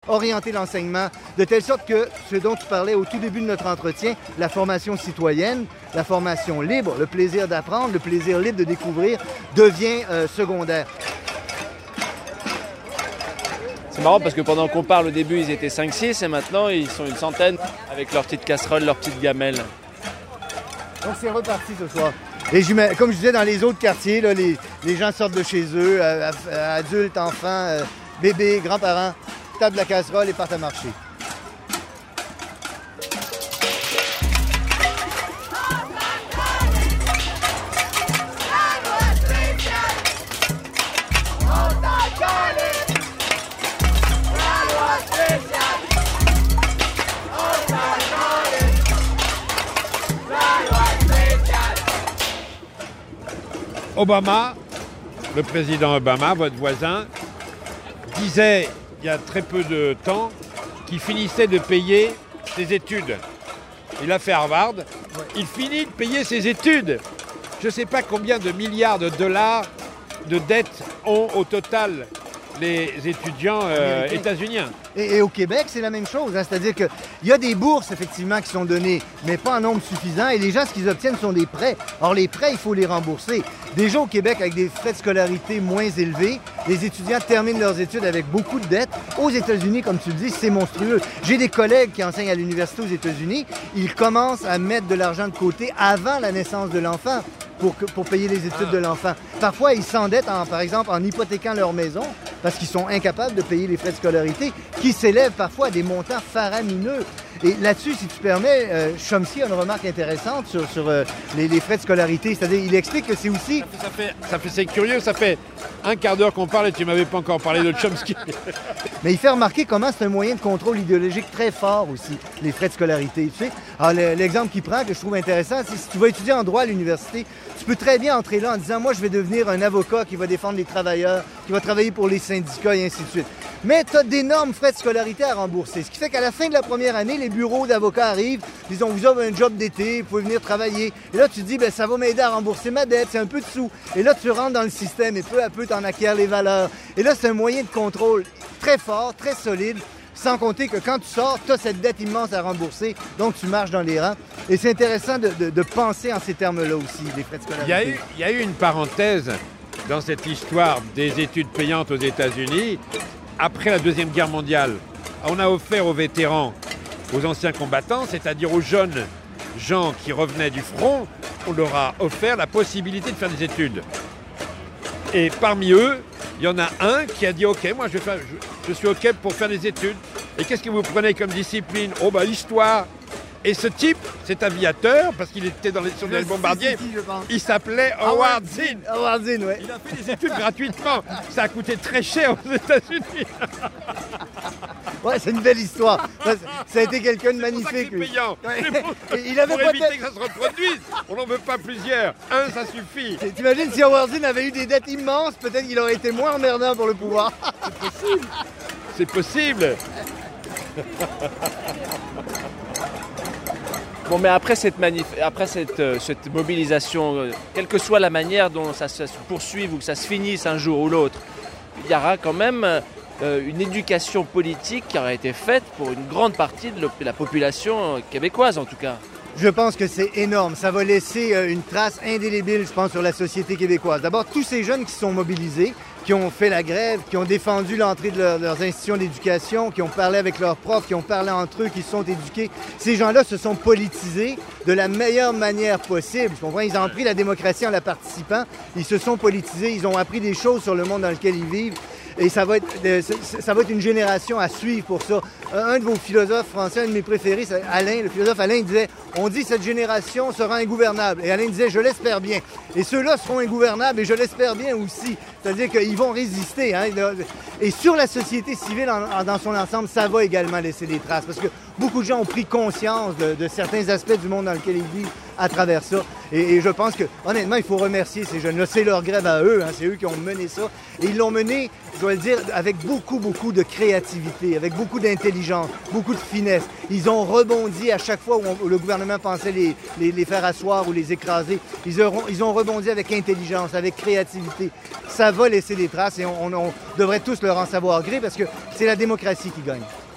orienter l'enseignement, de telle sorte que ce dont tu parlais au tout début de notre entretien, la formation citoyenne, la formation libre, le plaisir d'apprendre, le plaisir libre de découvrir, devient secondaire. C'est marrant parce que pendant qu'on parle au début, ils étaient 5-6 et maintenant ils sont une centaine avec leurs petites casseroles, leurs petites gamelles. Donc c'est reparti ce soir. Et comme je disais, dans les autres quartiers, là, les gens sortent de chez eux, adultes, enfants, bébés, grands-parents, tapent la casserole et partent à marcher. Obama, le président Obama, votre voisin, disait il y a très peu de temps qu'il finissait de payer ses études. Il a fait Harvard, il finit de payer ses études. Je ne sais pas combien de milliards de dollars de dettes ont au total les étudiants états-uniens. Et au Québec, c'est la même chose. Hein? C'est-à-dire qu'il y a des bourses, effectivement, qui sont données, mais pas en nombre suffisant. Et les gens, ce qu'ils obtiennent sont des prêts. Or, les prêts, il faut les rembourser. Déjà au Québec, avec des frais de scolarité moins élevés, les étudiants terminent leurs études avec beaucoup de dettes. Aux États-Unis, comme tu le dis, c'est monstrueux. J'ai des collègues qui enseignent à l'université aux États-Unis. Ils commencent à mettre de l'argent de côté avant la naissance de l'enfant pour payer les études de l'enfant. Parfois, ils s'endettent, par exemple, en hypothéquant leur maison parce qu'ils sont incapables de payer les frais de scolarité qui s'élèvent parfois à des montants faramineux. Et là-dessus, si tu permets, Chomsky a une remarque intéressante sur les frais de scolarité. C'est-à-dire, il explique que c'est aussi... C'est curieux, ça fait un quart d'heure qu'on parle et tu ne m'avais pas encore parlé de Chomsky. Mais il fait remarquer comment c'est un moyen de contrôle idéologique très fort aussi, les frais de scolarité. Tu sais? Alors, l'exemple qu'il prend, que je trouve intéressant, c'est si tu vas étudier en droit à l'université, tu peux très bien entrer là en disant « Moi, je vais devenir un avocat qui va défendre les travailleurs, qui va travailler pour les syndicats et ainsi de suite. » Mais tu as d'énormes frais de scolarité à rembourser. Ce qui fait qu'à la fin de la première année, les bureaux d'avocats arrivent, disent on vous offre un job d'été, vous pouvez venir travailler. Et là, tu te dis, ben, ça va m'aider à rembourser ma dette, c'est un peu de sous. Et là, tu rentres dans le système et peu à peu, tu en acquiers les valeurs. Et là, c'est un moyen de contrôle très fort, très solide, sans compter que quand tu sors, tu as cette dette immense à rembourser, donc tu marches dans les rangs. Et c'est intéressant de penser en ces termes-là aussi, les frais de scolarité. Il y a eu une parenthèse dans cette histoire des études payantes aux États-Unis. Après la Deuxième Guerre mondiale, on a offert aux vétérans, aux anciens combattants, c'est-à-dire aux jeunes gens qui revenaient du front, on leur a offert la possibilité de faire des études. Et parmi eux, il y en a un qui a dit « Ok, moi je suis OK pour faire des études. Et qu'est-ce que vous prenez comme discipline ? Oh bah l'histoire !» Et ce type, cet aviateur, parce qu'il était sur les bombardiers, il s'appelait Howard Zinn. Howard Zinn, oui. Il a fait des études gratuitement. Ça a coûté très cher aux États-Unis. Ouais, c'est une belle histoire. Ça a été quelqu'un de magnifique. C'est payant. Ouais. Il avait pour pas éviter que ça se reproduise, on n'en veut pas plusieurs. Un, ça suffit. T'imagines si Howard Zinn avait eu des dettes immenses, peut-être qu'il aurait été moins emmerdant pour le pouvoir. C'est possible. C'est possible. Bon, mais après cette mobilisation, quelle que soit la manière dont ça se poursuive ou que ça se finisse un jour ou l'autre, il y aura quand même une éducation politique qui aura été faite pour une grande partie de la population québécoise en tout cas. Je pense que c'est énorme. Ça va laisser une trace indélébile, je pense, sur la société québécoise. D'abord, tous ces jeunes qui se sont mobilisés, qui ont fait la grève, qui ont défendu l'entrée de leurs institutions d'éducation, qui ont parlé avec leurs profs, qui ont parlé entre eux, qui se sont éduqués. Ces gens-là se sont politisés de la meilleure manière possible. Je comprends, ils ont appris la démocratie en la participant. Ils se sont politisés, ils ont appris des choses sur le monde dans lequel ils vivent. Et ça va être une génération à suivre pour ça. Un de vos philosophes français, un de mes préférés, c'est Alain, le philosophe Alain, il disait « On dit que cette génération sera ingouvernable ». Et Alain disait « Je l'espère bien ». Et ceux-là seront ingouvernables et je l'espère bien aussi. C'est-à-dire qu'ils vont résister. Hein? Et sur la société civile dans son ensemble, ça va également laisser des traces. Parce beaucoup de gens ont pris conscience de certains aspects du monde dans lequel ils vivent à travers ça. Et je pense que, honnêtement, il faut remercier ces jeunes-là. C'est leur grève à eux, hein, c'est eux qui ont mené ça. Et ils l'ont mené, je dois le dire, avec beaucoup de créativité, avec beaucoup d'intelligence, beaucoup de finesse. Ils ont rebondi à chaque fois où le gouvernement pensait les faire asseoir ou les écraser. Ils ont rebondi avec intelligence, avec créativité. Ça va laisser des traces et on devrait tous leur en savoir gré parce que c'est la démocratie qui gagne.